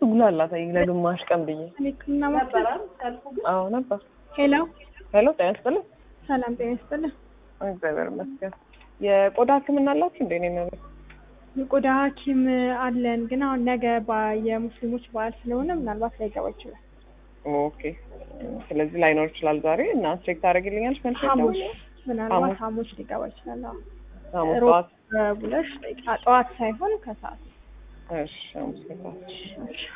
ጉላላት ለግማሽ ቀን ብዬ እኔክና ነበር አዎ ነበር ሄሎ ጤና ሰላም ጤና ይስጥልኝ እግዚአብሔር ይመስገን የቆዳ ህክምና አላችሁ እንዴ ነው የቆዳ ሐኪም አለን ግን አሁን ነገ የሙስሊሞች በዓል ስለሆነ ምናልባት ላይገባ ይችላል ኦኬ ስለዚህ ላይኖር ይችላል ዛሬ እና ቼክ ታደርግልኛለሽ መልስ ነው ምናልባት ሐሙስ ሊገባ ይችላል ሐሙስ ጠዋት ብለሽ ጠዋት ሳይሆን ከሰዓት እሺ ሐሙስ